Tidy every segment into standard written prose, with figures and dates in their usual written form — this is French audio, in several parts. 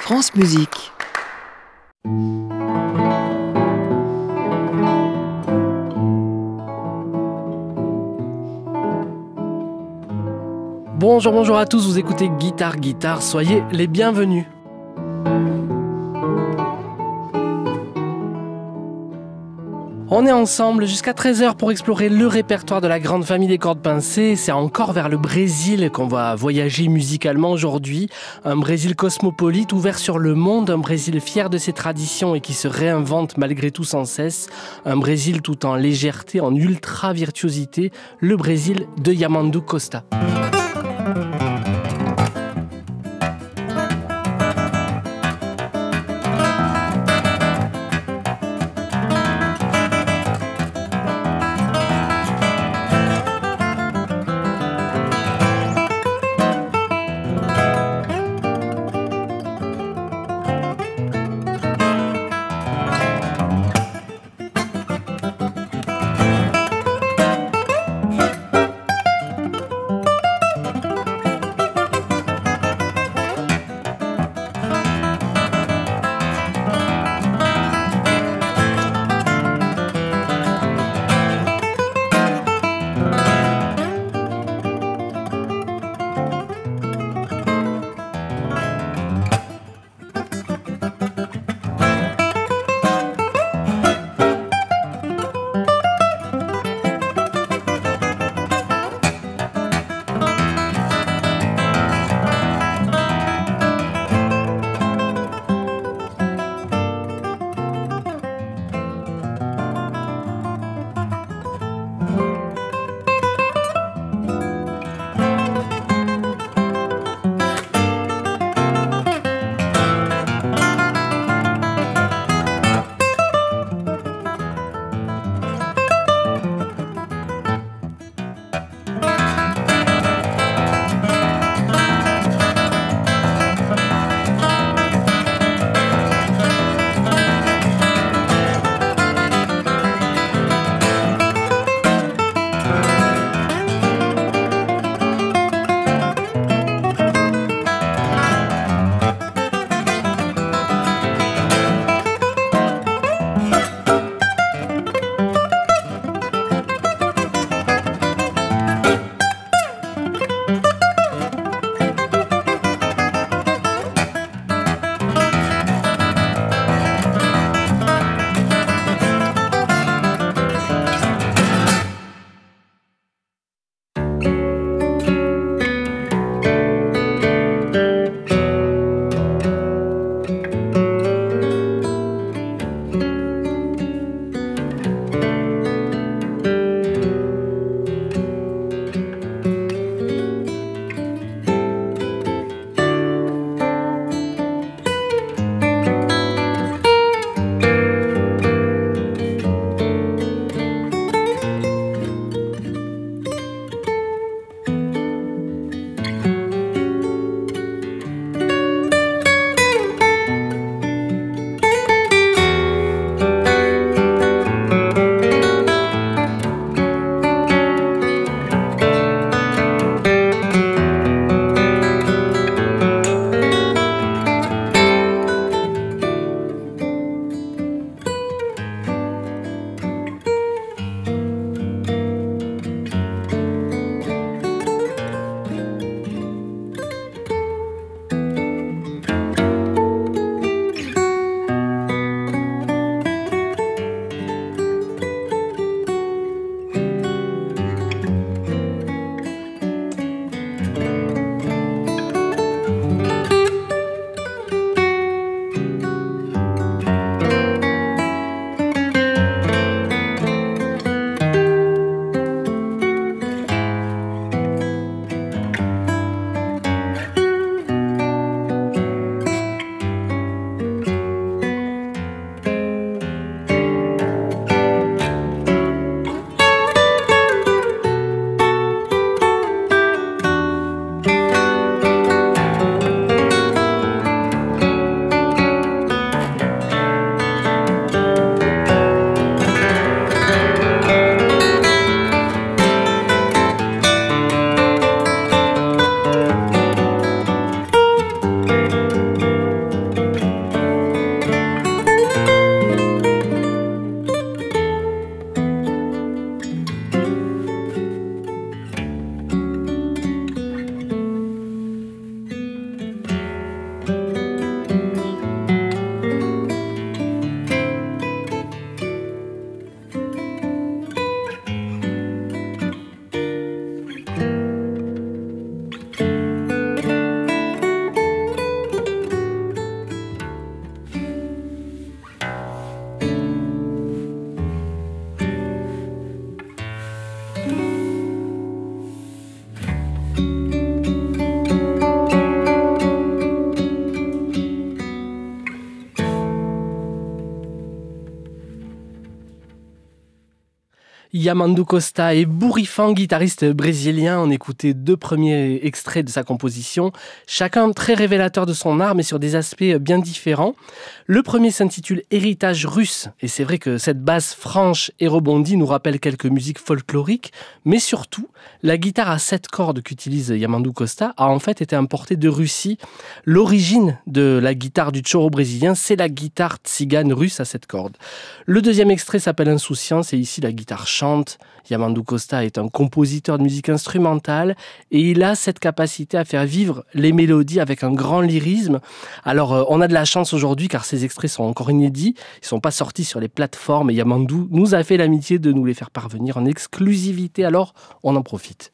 France Musique. Bonjour à tous, vous écoutez Guitare, soyez les bienvenus. On est ensemble jusqu'à 13h pour explorer le répertoire de la grande famille des cordes pincées. C'est encore vers le Brésil qu'on va voyager musicalement aujourd'hui. Un Brésil cosmopolite, ouvert sur le monde, un Brésil fier de ses traditions et qui se réinvente malgré tout sans cesse. Un Brésil tout en légèreté, en ultra-virtuosité, le Brésil de Yamandu Costa. Yamandu Costa est bourrifant, guitariste brésilien. On écoutait 2 premiers extraits de sa composition, chacun très révélateur de son art, mais sur des aspects bien différents. Le premier s'intitule Héritage russe, et c'est vrai que cette basse franche et rebondie nous rappelle quelques musiques folkloriques, mais surtout, la guitare à 7 cordes qu'utilise Yamandu Costa a en fait été importée de Russie. L'origine de la guitare du choro brésilien, c'est la guitare tzigane russe à 7 cordes. Le deuxième extrait s'appelle Insouciance, et ici la guitare chante. Yamandu Costa est un compositeur de musique instrumentale et il a cette capacité à faire vivre les mélodies avec un grand lyrisme. Alors on a de la chance aujourd'hui car ces extraits sont encore inédits, ils ne sont pas sortis sur les plateformes et Yamandu nous a fait l'amitié de nous les faire parvenir en exclusivité, alors on en profite.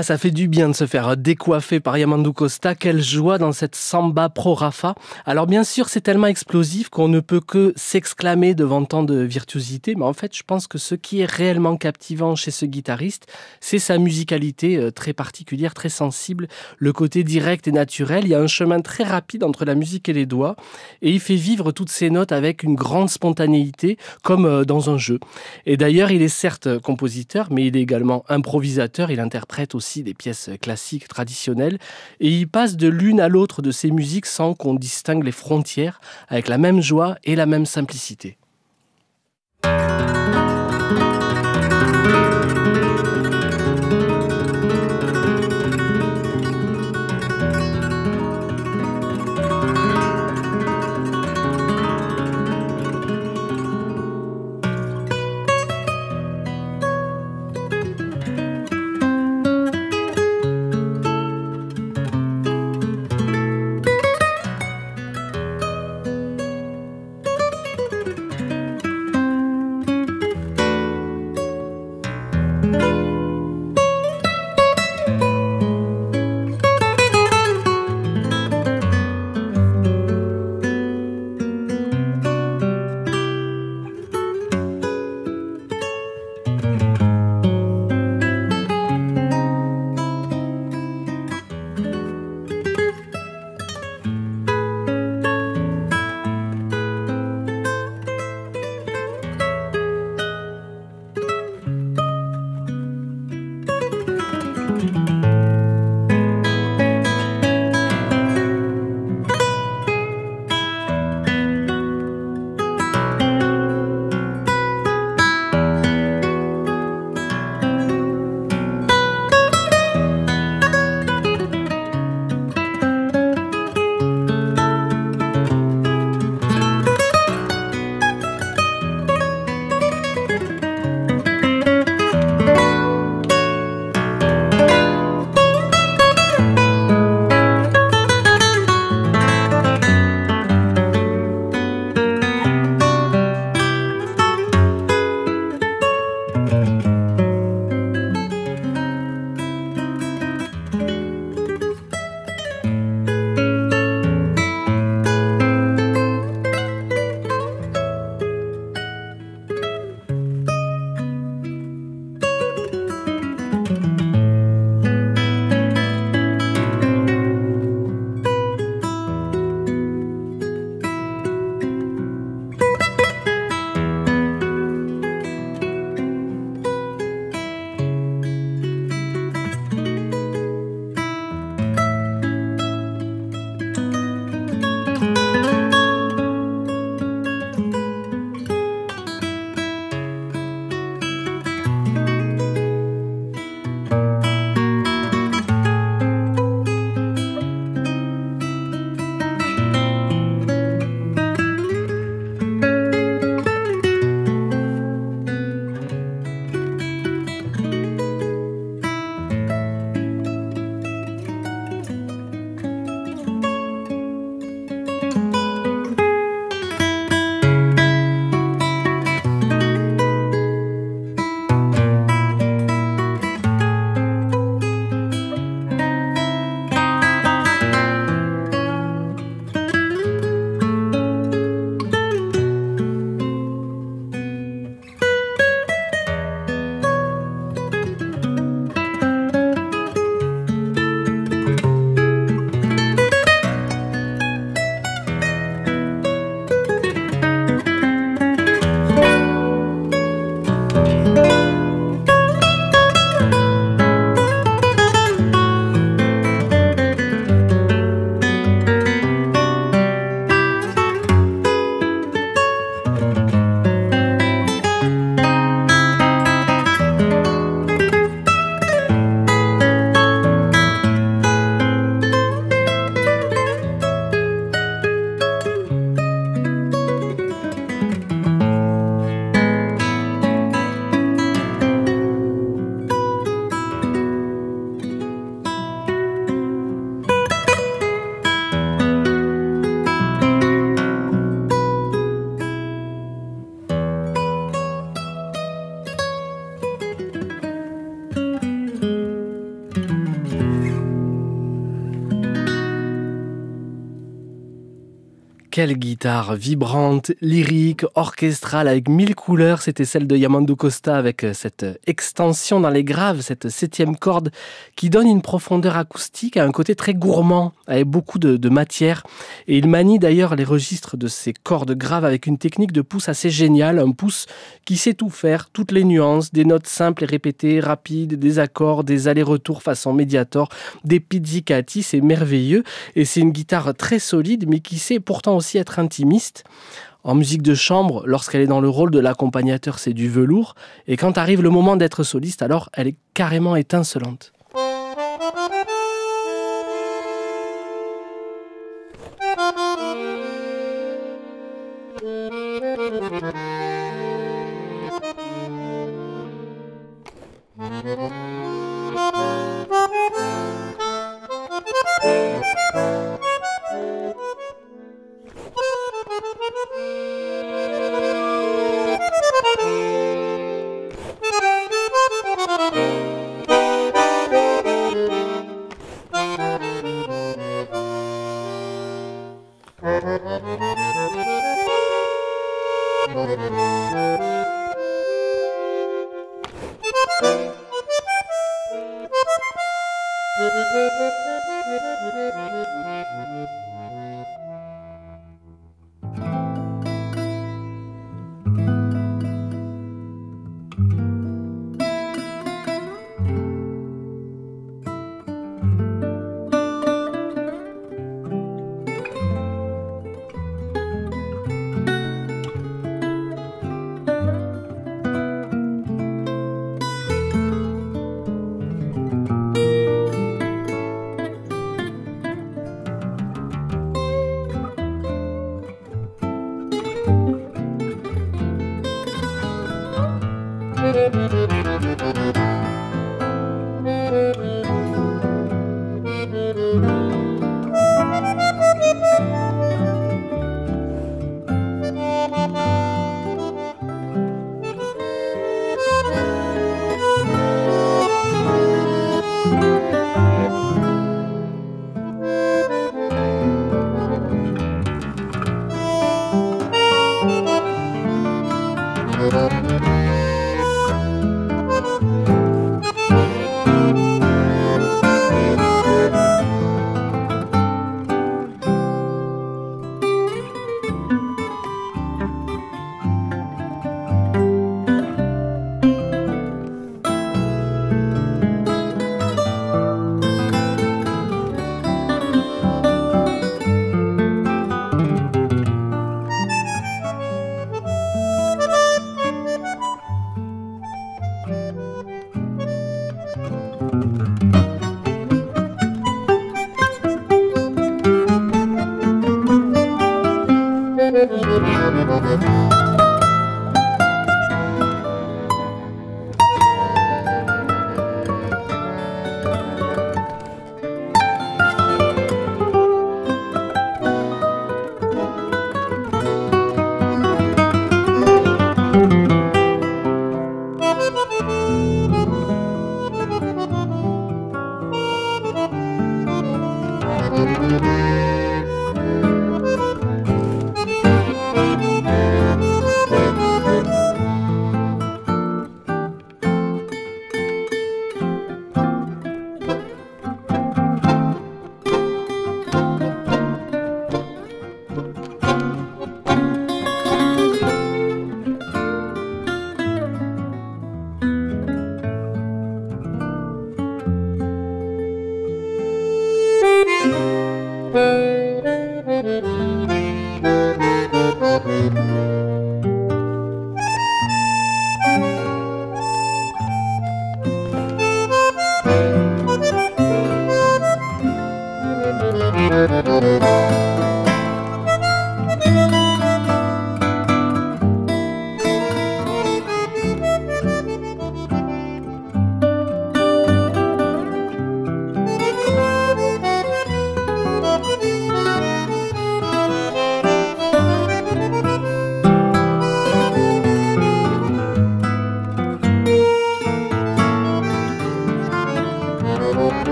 Ah, ça fait du bien de se faire décoiffer par Yamandu Costa. Quelle joie dans cette samba pro Rafa. Alors bien sûr, c'est tellement explosif qu'on ne peut que s'exclamer devant tant de virtuosité. Mais en fait, je pense que ce qui est réellement captivant chez ce guitariste, c'est sa musicalité très particulière, très sensible, le côté direct et naturel. Il y a un chemin très rapide entre la musique et les doigts. Et il fait vivre toutes ces notes avec une grande spontanéité, comme dans un jeu. Et d'ailleurs, il est certes compositeur, mais il est également improvisateur. Il interprète aussi des pièces classiques, traditionnelles, et il passe de l'une à l'autre de ses musiques sans qu'on distingue les frontières, avec la même joie et la même simplicité. Quelle guitare vibrante, lyrique, orchestrale avec 1000 couleurs. C'était celle de Yamandou Costa avec cette extension dans les graves, cette 7e corde qui donne une profondeur acoustique à un côté très gourmand, avec beaucoup de matière. Et il manie d'ailleurs les registres de ces cordes graves avec une technique de pouce assez géniale, un pouce qui sait tout faire, toutes les nuances, des notes simples et répétées, rapides, des accords, des allers-retours façon Mediator, des pizzicati, c'est merveilleux. Et c'est une guitare très solide, mais qui sait pourtant aussi être intimiste. En musique de chambre, lorsqu'elle est dans le rôle de l'accompagnateur, c'est du velours. Et quand arrive le moment d'être soliste, alors elle est carrément étincelante.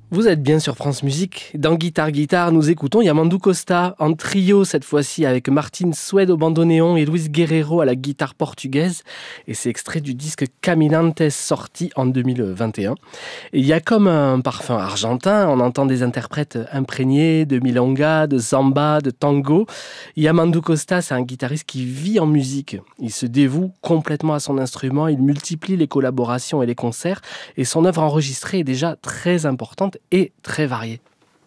Vous êtes bien sur France Musique. Dans Guitare, nous écoutons Yamandu Costa en trio cette fois-ci avec Martin Sued au bandoneon et Luis Guerreiro à la guitare portugaise. Et c'est extrait du disque Caminantes sorti en 2021. Et il y a comme un parfum argentin, on entend des interprètes imprégnés de milonga, de samba, de tango. Yamandu Costa, c'est un guitariste qui vit en musique. Il se dévoue complètement à son instrument, il multiplie les collaborations et les concerts et son œuvre enregistrée est déjà très importante et très varié.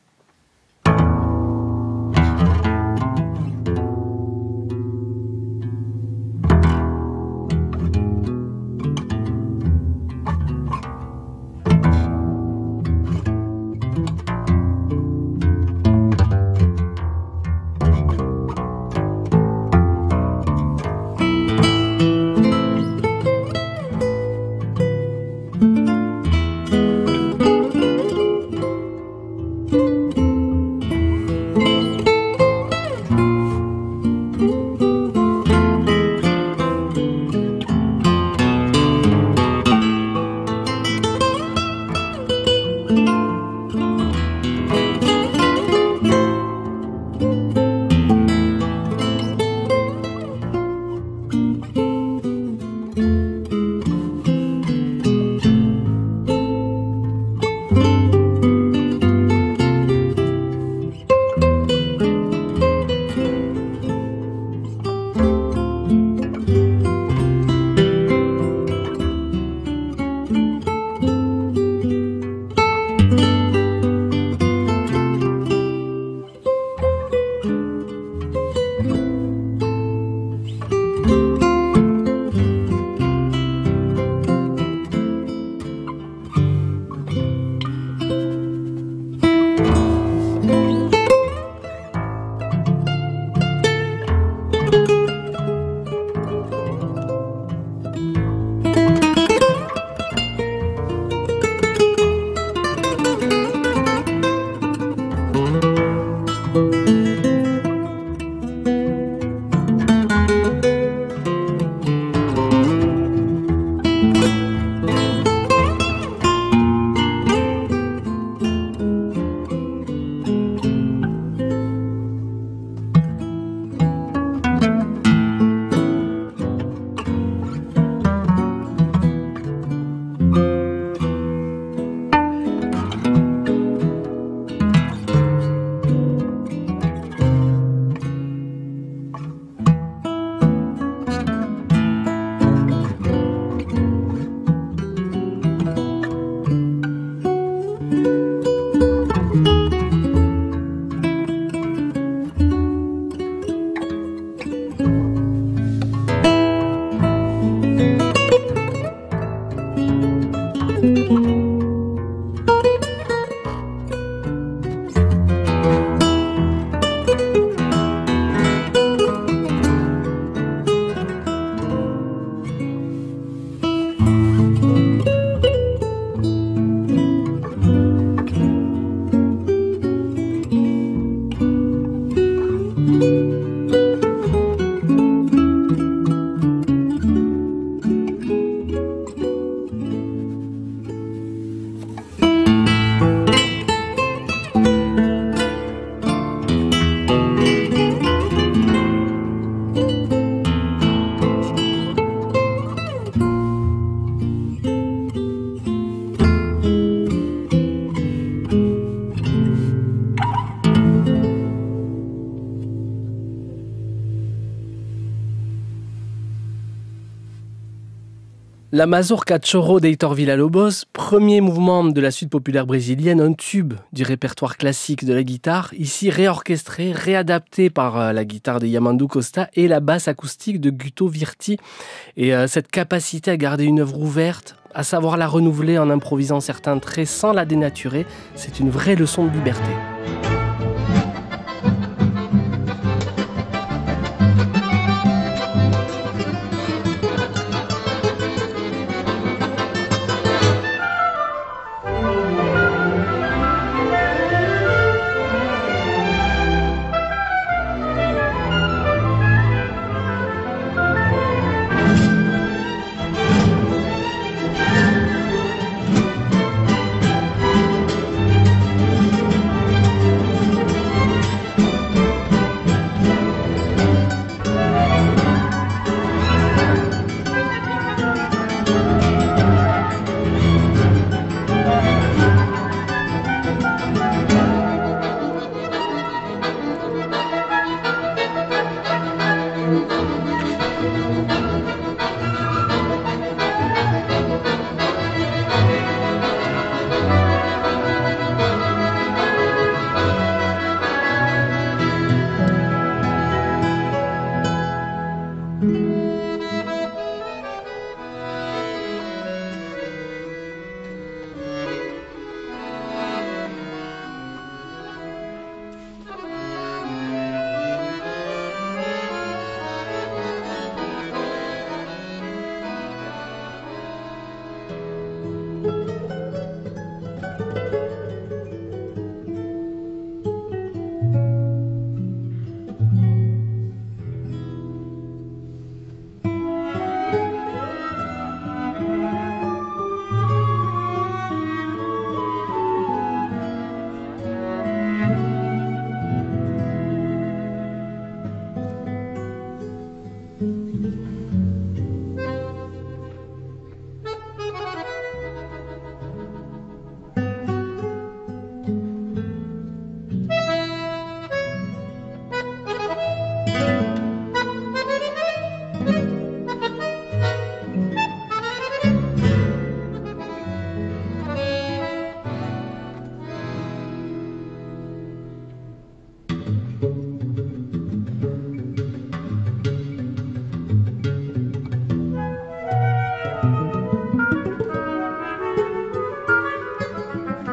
La mazurca Choro d'Heitor Villa-Lobos, premier mouvement de la suite populaire brésilienne, un tube du répertoire classique de la guitare, ici réorchestré, réadapté par la guitare de Yamandu Costa et la basse acoustique de Guto Virti. Et cette capacité à garder une œuvre ouverte, à savoir la renouveler en improvisant certains traits sans la dénaturer, c'est une vraie leçon de liberté.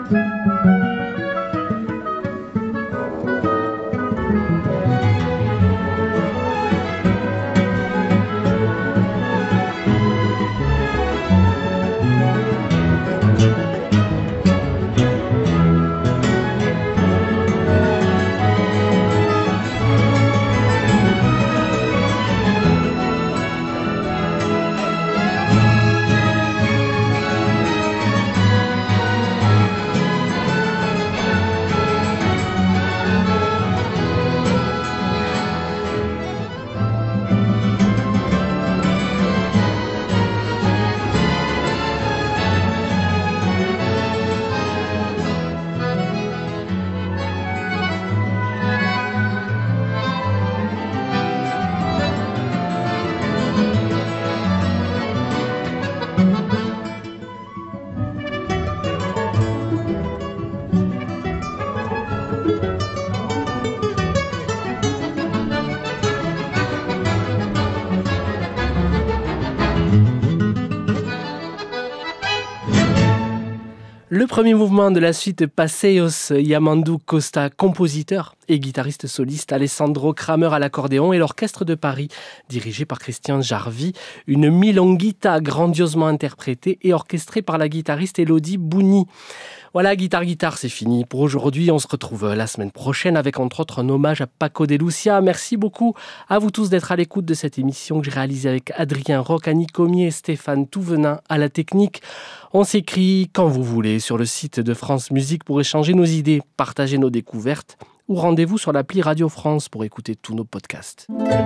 Le premier mouvement de la suite Passeios, Yamandu Costa, compositeur et guitariste soliste, Alessandro Kramer à l'accordéon et l'Orchestre de Paris, dirigé par Christian Jarvi, une milonguita grandiosement interprétée et orchestrée par la guitariste Elodie Bouni. Voilà, Guitare, c'est fini pour aujourd'hui. On se retrouve la semaine prochaine avec entre autres un hommage à Paco de Lucia. Merci beaucoup à vous tous d'être à l'écoute de cette émission que j'ai réalisée avec Adrien Roch, Annie Comier et Stéphane Touvenin à la technique. On s'écrit quand vous voulez sur le site de France Musique pour échanger nos idées, partager nos découvertes ou rendez-vous sur l'appli Radio France pour écouter tous nos podcasts.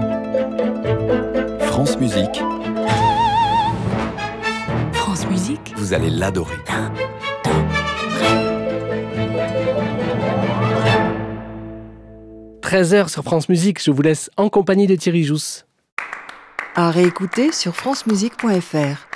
France Musique. France Musique. Vous allez l'adorer. 13h sur France Musique, je vous laisse en compagnie de Thierry Jousse. À réécouter sur francemusique.fr.